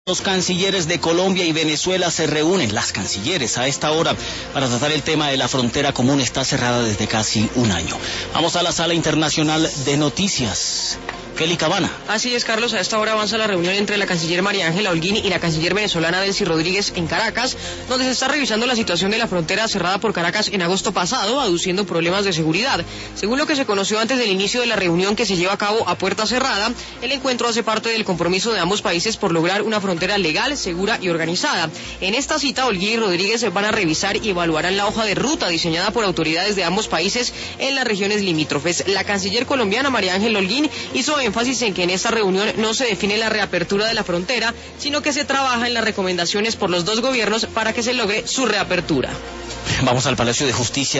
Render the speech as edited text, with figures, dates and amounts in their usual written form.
Los cancilleres de Colombia y Venezuela se reúnen, las cancilleres, a esta hora para tratar el tema de la frontera común. Está cerrada desde casi un año. Vamos a la sala internacional de noticias. Kelly Cabana. Así es, Carlos, a esta hora avanza la reunión entre la canciller María Ángela Holguín y la canciller venezolana Delcy Rodríguez en Caracas, donde se está revisando la situación de la frontera cerrada por Caracas en agosto pasado, aduciendo problemas de seguridad. Según lo que se conoció antes del inicio de la reunión, que se lleva a cabo a puerta cerrada, el encuentro hace parte del compromiso de ambos países por lograr una frontera legal, segura y organizada. En esta cita, Holguín y Rodríguez van a revisar y evaluarán la hoja de ruta diseñada por autoridades de ambos países en las regiones limítrofes. La canciller colombiana María Ángela Holguín hizo énfasis en que en esta reunión no se define la reapertura de la frontera, sino que se trabaja en las recomendaciones por los dos gobiernos para que se logre su reapertura. Vamos al Palacio de Justicia.